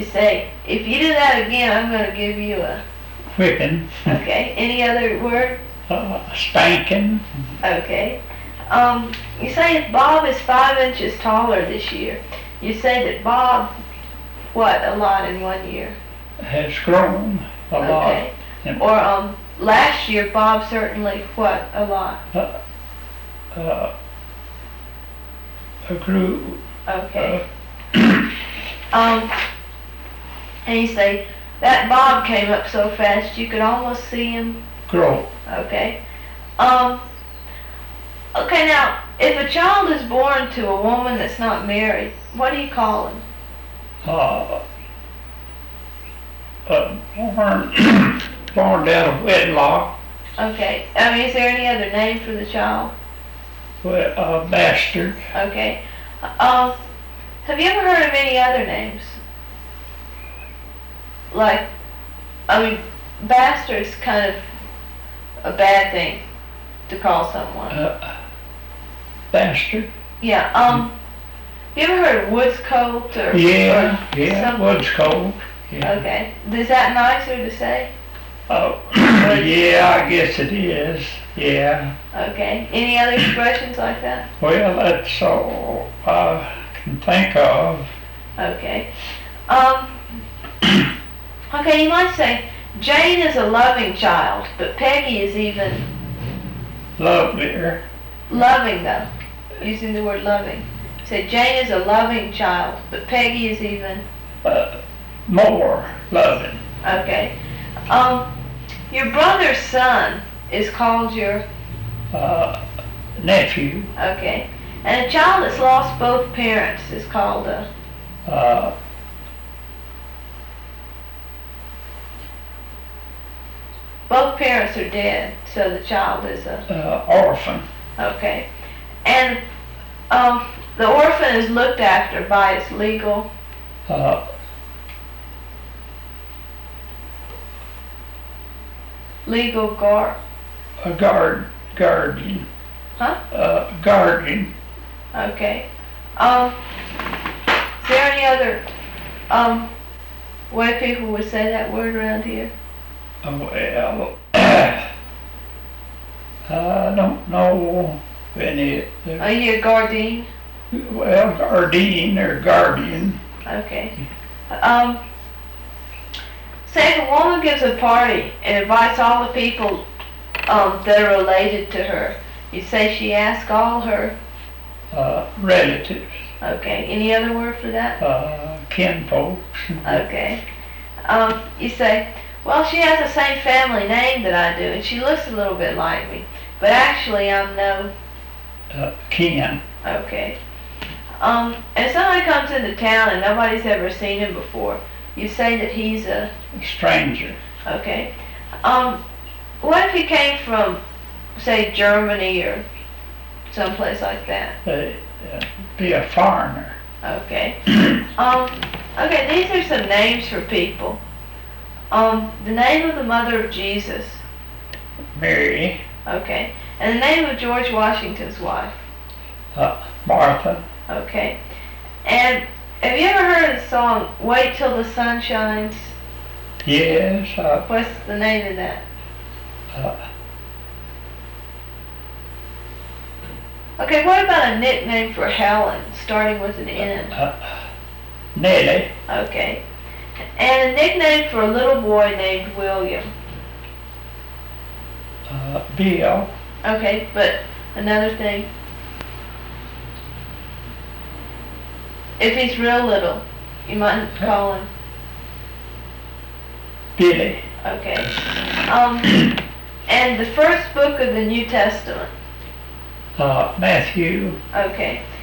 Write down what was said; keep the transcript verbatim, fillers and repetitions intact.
say, if you do that again, I'm going to give you a... Whipping. Okay. Any other word? Uh, spanking. Okay. Um, you say if Bob is five inches taller this year, you say that Bob, what, a lot in one year? Has grown a Okay. lot. Or um, last year, Bob certainly, what, a lot? Uh, uh, grew. Okay. Uh, Um, and you say, that Bob came up so fast you could almost see him. grow. Okay. Um, okay, now, if a child is born to a woman that's not married, what do you call him? Uh, uh, born, born out of wedlock. Okay. I mean, is there any other name for the child? Well, uh, bastard. Okay. Um, have you ever heard of any other names? Like, I mean, bastard's kind of a bad thing to call someone. Uh, bastard. Yeah, um, you ever heard of woods colt or... Yeah, or yeah, something? wood's cold. Yeah. Okay. Is that nicer to say? Oh, yeah, I guess it is. Yeah. Okay. Any other expressions like that? Well, that's all I can think of. Okay. Um, okay, you might say, Jane is a loving child, but Peggy is even Lovelier. loving, though. Using the word loving. Say, Jane is a loving child, but Peggy is even... Uh, more loving. Okay. Um, your brother's son is called your... Uh, nephew. Okay. And a child that's lost both parents is called a... Uh, Both parents are dead, so the child is a... uh, orphan. Okay. And um, the orphan is looked after by its legal... Uh, legal guard... a guard, guardian. Huh? Uh, guardian. Okay. Um, is there any other um, way people would say that word around here? Oh, well, uh, I don't know any. Are you a guardian? Well, guardian or guardian. Okay. Um, say if a woman gives a party and invites all the people um, that are related to her, you say she asked all her... Uh, relatives. Okay. Any other word for that? Uh, kinfolks. Okay. Um, you say, well, she has the same family name that I do, and she looks a little bit like me, but actually I'm no... Uh, kin. Okay. Um, and if somebody comes into town and nobody's ever seen him before, you say that he's a... Stranger. Okay. Um, what if he came from, say, Germany or someplace like that? Uh, uh, be a foreigner. Okay. um, okay, these are some names for people. Um, the name of the mother of Jesus. Mary. Okay. And the name of George Washington's wife. Uh, Martha. Okay. And have you ever heard of the song, Wait Till the Sun Shines? Yes. Uh, What's the name of that? uh, Okay, what about a nickname for Helen, starting with an N? uh, Nellie. Okay. And a nickname for a little boy named William. Uh, Bill. Okay, but another thing. If he's real little, you might call him. Billy. Okay. Um, and the first book of the New Testament. Uh, Matthew. Okay.